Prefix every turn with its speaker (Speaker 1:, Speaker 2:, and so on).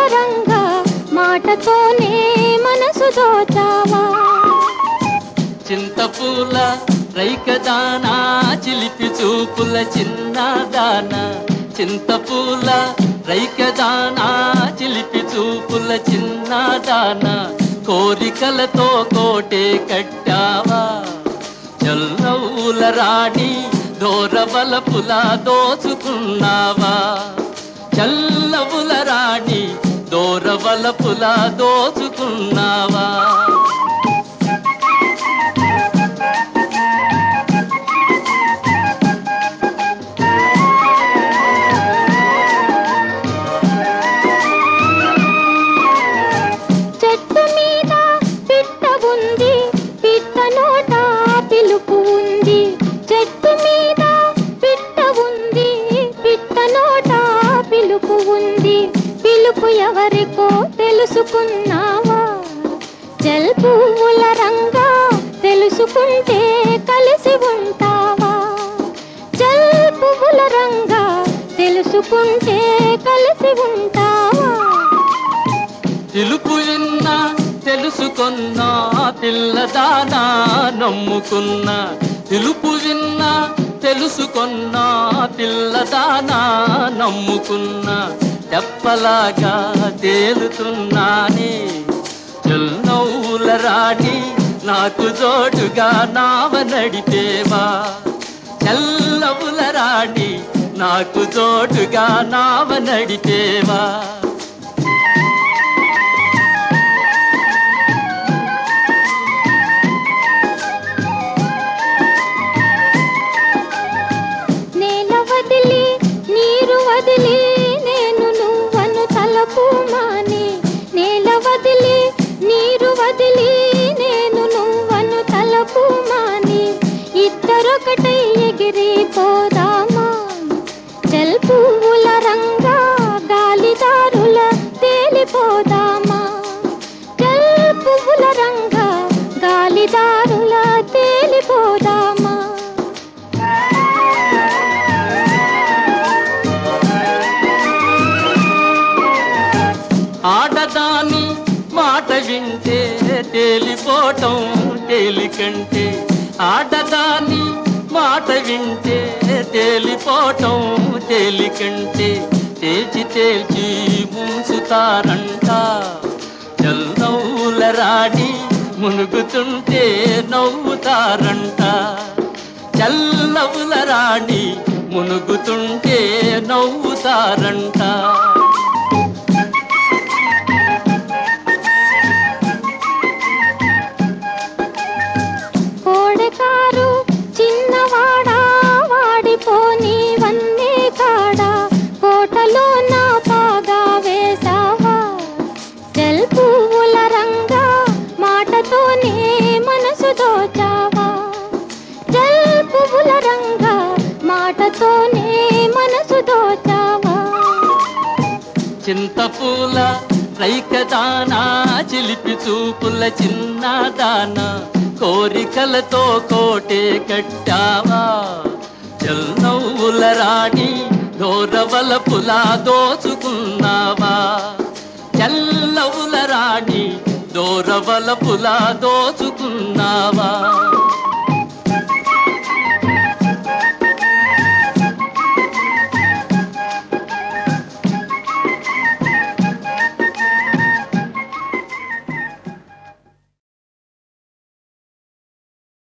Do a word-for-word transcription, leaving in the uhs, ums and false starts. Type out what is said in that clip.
Speaker 1: రంగా మాటతోనే మనసు దోచావా
Speaker 2: చింతపూల రైకదానా చిలిపి చూపుల చిన్నదానా చింతపూల రైకదానా చిలిపి చూపుల చిన్నదానా కోరికలతో కోటే కట్టావా చల్లవుల రాణి దోరబలపుల దోచుకున్నావా చల్లవుల రాణి దోరబలపుల దోచుకున్నావా
Speaker 1: చెట్టు మీద పిట్ట ఉంది పిట్ట నోట పిలుపు ఉంది చెట్టు మీద పిట్ట ఉంది పిట్ట నోట పిలుపు ఉంది పిలుపు ఎవరికో తెలుసుకున్నావా జల్ పువ్వుల రంగా తెలుసుకుంటే కలిసి ఉంటావా జల్ పువ్వుల రంగా తెలుసుకుంటే కలిసి ఉంటావా
Speaker 2: తెలుపు విన్నా తెలుసుకున్నా పిల్లదానా నమ్ముకున్నా తెలుపు విన్నా తెలుసుకున్నా పిల్లదానా నమ్ముకున్నా తెప్పలాగా తేలుతున్నానే చల్లవుల రాణి నాకు జోడుగా నావ నడిపేవా చల్లవుల రాణి నాకు జోడుగా నావ నడిపేవా
Speaker 1: నేల వదిలి నీరు వదిలి నేను నువ్వను తలపు మాని నేల వదిలి నీరు వదిలి నేను నువ్వను తలపు మాని ఇద్దరొకటై ఎగిరిపోదామా జల్ పువ్వుల రంగా గాలిదారుల తేలిపోదామా జల్ పువ్వుల రంగా గాలిదారుల తేలిపోదామా
Speaker 2: ఆడదాని మాట వింటే తేలిపోవటం తేలికంటే ఆడదాని మాట వింటే తేలిపోవటం తేలికంటే తేల్చి తేల్చి ముంచుతారంట చల్లవుల రాణి మునుగుతుంటే నవ్వుతారంట చల్లవుల రాణి మునుగుతుంటే నవ్వుతారంట
Speaker 1: కోడెకారు చిన్నవాడా వాడిపోని వన్నే కాడా కోటలో నా పాగా వేసావా జల్ పువ్వుల రంగా మాటతోనే మనసు దోచావా జల్ పువ్వుల రంగా మాటతోనే మనసు దోచావా
Speaker 2: చింతపూల రైకదానా చిలిపి చూపుల చిన్నదానా కోరికలతో కోటే కట్టావా చల్లవుల రాణి దోరవలపుల దోచుకున్నావా చల్లవుల రాణి దోరవలపుల దోచుకున్నావా